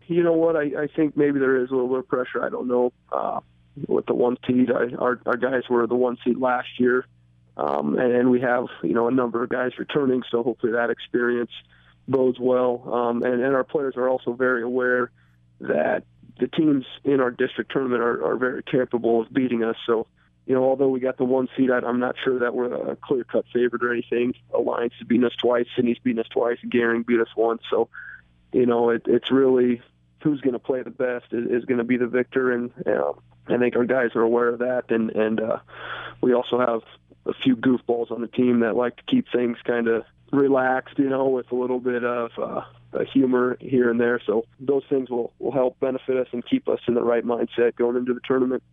You know what? I think maybe there is a little bit of pressure. I don't know. With the one seed, our guys were the one seed last year, and we have a number of guys returning. So hopefully that experience bodes well. And our players are also very aware that the teams in our district tournament are very capable of beating us. So, although we got the one seed, I'm not sure that we're a clear-cut favorite or anything. Alliance has beaten us twice, Sydney's beaten us twice, Gehring beat us once. So, it's really who's going to play the best is going to be the victor, and I think our guys are aware of that. And we also have a few goofballs on the team that like to keep things kind of relaxed, with a little bit of humor here and there. So those things will help benefit us and keep us in the right mindset going into the tournament.